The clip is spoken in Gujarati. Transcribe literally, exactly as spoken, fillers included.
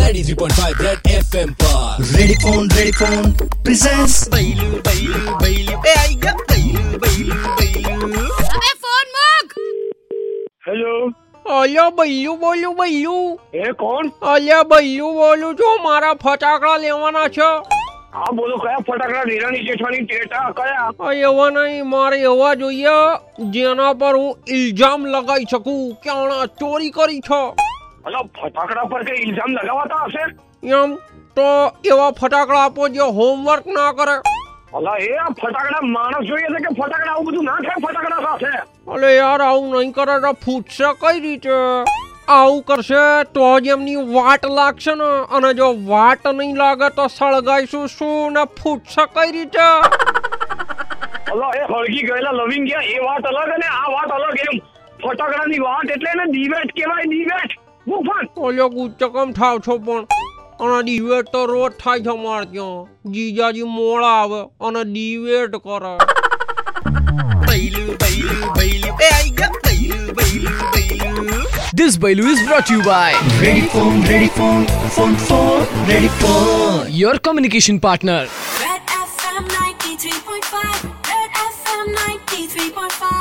ninety-three point five Red F M पर ready phone ready phone presents बैलू बैलू बैलू ए आई गया बैलू बैलू बैलू अबे फोन मुक। हेलो अल्या भैयू बोलू भैयू એ કોણ? અલ્યા ભૈયુ બોલું છું, મારા ફટાકડા લેવાના છે. હા બોલો, કયા ફટાકડા? નિરાની જેઠાણી ટેટા કયા? આ એવા નહીં, મારે એવા જોઈએ જેના પર હું ઇલ્ઝામ લગાવી શકું કે આણે ચોરી કરી છે. અલા ફટાકડા પર કઈ ઇલ્ઝામ લગાવતા હશે? એમ તો એવા ફટાકડા આપો જે હોમવર્ક ના કરે. અલા એ આ ફટાકડા માણસ જોઈએ છે કે ફટાકડા આવું બધું ના થાય ફટાકડા સાથે? અલે યાર આવું નહીં કરે તો ફૂટશે કઈ રીતે? આવું કરશે તો જ એમની વાટ લાગશે ને, અને જો વાટ નહીં લાગે તો સળગાઈશું શું ને ફૂટશે કઈ રીતે? અલા એ હળગી ગયેલા લવિંગ ગયા એ વાત અલગ અને આ વાત અલગ. એમ ફટાકડાની વાત એટલે ને દિવેટ કહેવાય, દિવેટ. મુફત ઓલો ગુચ્ચો કમ થાવ છો પણ? અને ડિવેટ તો રોજ થાય છે અમારે ત્યાં. જીજાજી મોડા આવે અને ડિવેટ કરે. बैलू बैलू बैलू ए आई गया बैलू बैलू बैलू. This Bailu is brought to you by ready phone ready phone phone phone ready phone your communication partner. Red F M ninety-three point five. Red F M ninety-three point five.